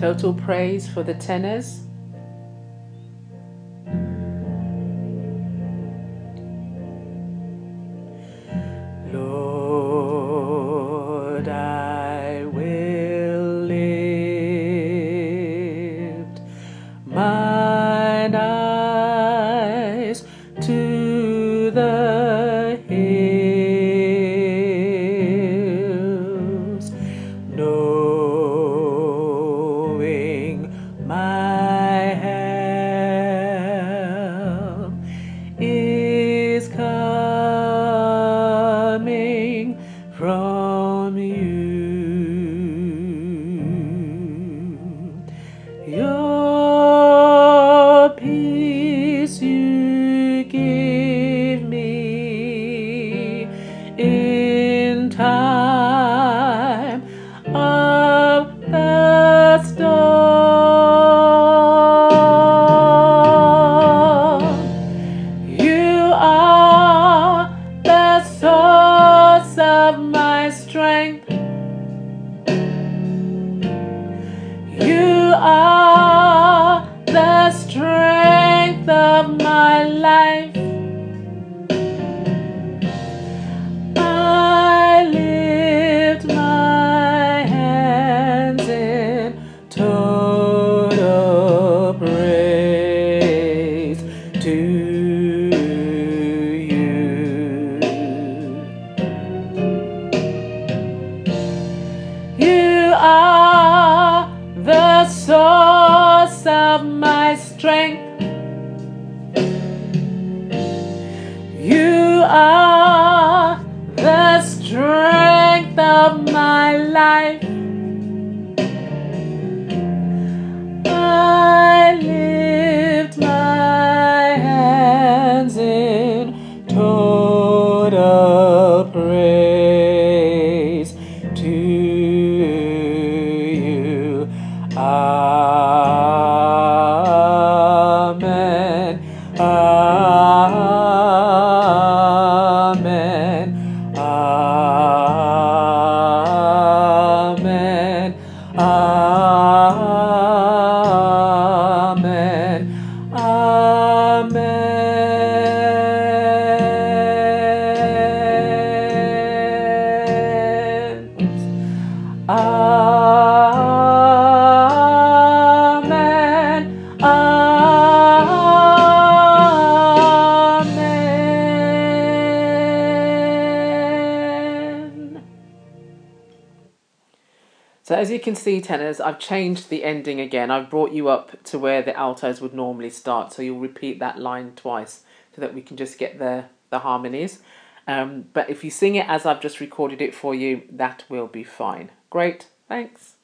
Total praise for the tenors. Lord, I will lift mine eyes to the hills, knowing my help is coming from you. Your peace you give me in time of the storm. You are the source of my strength. You are the strength of my life. I lift my hands in total praise to you. You are the source of my strength. You are the strength of my life. I lift my hands in total praise to you. Amen. Amen. Amen. Amen. Amen. Amen. Amen. So as you can see, tenors, I've changed the ending again. I've brought you up to where the altos would normally start. So you'll repeat that line twice so that we can just get the harmonies. But if you sing it as I've just recorded it for you, that will be fine. Great, thanks.